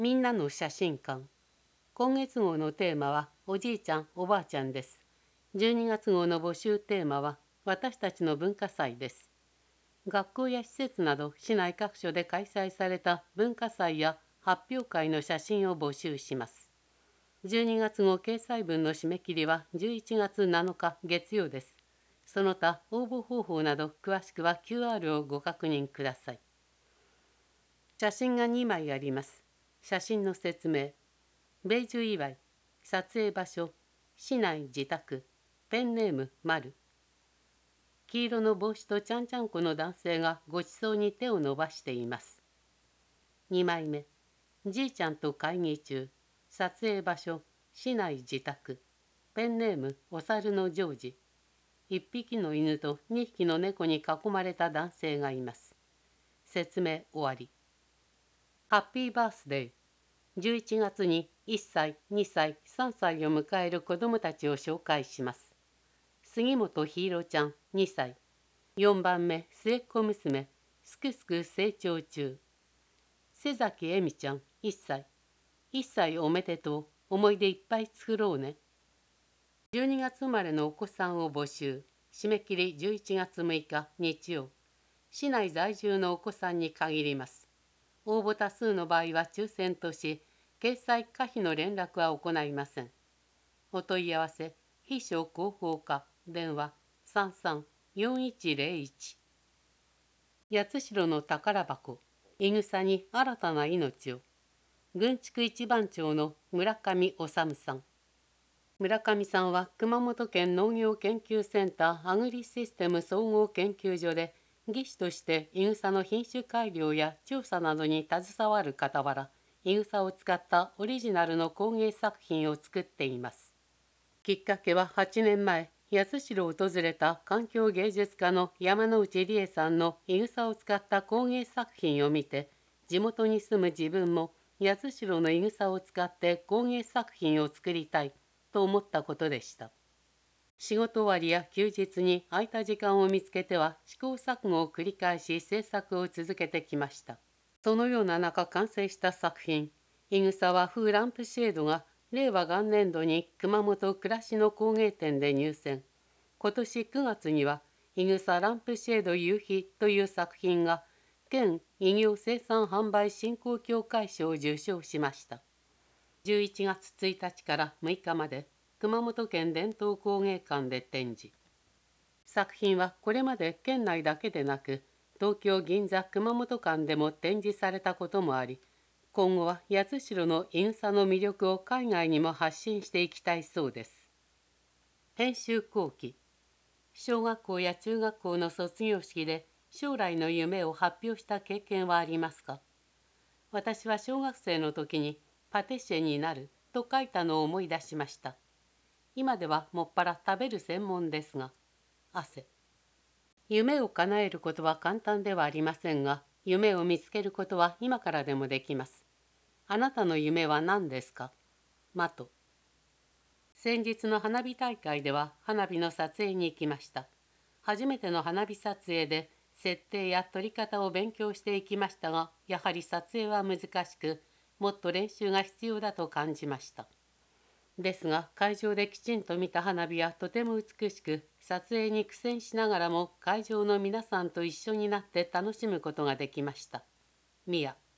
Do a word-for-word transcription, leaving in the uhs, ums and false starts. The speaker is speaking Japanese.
みんなの写真館。今月号のテーマはおじいちゃんおばあちゃんです。じゅうにがつ号の募集テーマは私たちの文化祭です。学校や施設など市内各所で開催された文化祭や発表会の写真を募集します。じゅうにがつ号掲載分の締め切りはじゅういちがつなのか月曜です。その他応募方法など詳しくは キューアール をご確認ください。写真がにまいあります。写真の説明。米寿祝い、撮影場所、市内自宅、ペンネーム丸。黄色の帽子とちゃんちゃんこの男性がごちそうに手を伸ばしています。にまいめ。じいちゃんと会議中、撮影場所、市内自宅、ペンネームお猿のジョージ。いっぴきの犬とにひきの猫に囲まれた男性がいます。説明終わり。ハッピーバースデー。じゅういちがつにいっさい、にさい、さんさいを迎える子どもたちを紹介します。杉本ひいろちゃんにさい、よんばんめ末っ子娘、すくすく成長中。瀬崎恵美ちゃんいっさい、いっさいおめでとう、思い出いっぱい作ろうね。じゅうにがつ生まれのお子さんを募集。締め切りじゅういちがつむいか日曜。市内在住のお子さんに限ります。応募多数の場合は抽選とし、掲載可否の連絡は行いません。お問い合わせ、秘書広報課、電話さんさんよんいちゼロいち。八代の宝箱、いぐさに新たな命を。軍畜一番長の村上治さん。村上さんは熊本県農業研究センターアグリシステム総合研究所で技師としていぐさの品種改良や調査などに携わる傍ら、いぐさを使ったオリジナルの工芸作品を作っています。きっかけははちねんまえ、八代を訪れた環境芸術家の山内理恵さんのいぐさを使った工芸作品を見て、地元に住む自分も八代のいぐさを使って工芸作品を作りたいと思ったことでした。仕事終わりや休日に空いた時間を見つけては試行錯誤を繰り返し制作を続けてきました。そのような中完成した作品、いぐさ和風ランプシェードがれいわ元年度に熊本暮らしの工芸展で入選。今年くがつにはいぐさランプシェード夕日という作品が県異業生産販売振興協会賞を受賞しました。じゅういちがつついたちからむいかまで熊本県伝統工芸館で展示。作品はこれまで県内だけでなく東京銀座熊本間でも展示されたこともあり、今後は八代のいぐさの魅力を海外にも発信していきたいそうです。編集後期。小学校や中学校の卒業式で将来の夢を発表した経験はありますか？私は小学生の時にパティシエになると書いたのを思い出しました。今ではもっぱら食べる専門ですが、汗。夢を叶えることは簡単ではありませんが、夢を見つけることは今からでもできます。あなたの夢は何ですか？マト。先日の花火大会では花火の撮影に行きました。初めての花火撮影で設定や撮り方を勉強していきましたが、やはり撮影は難しく、もっと練習が必要だと感じました。ですが会場できちんと見た花火はとても美しく、撮影に苦戦しながらも会場の皆さんと一緒になって楽しむことができました。ミヤ。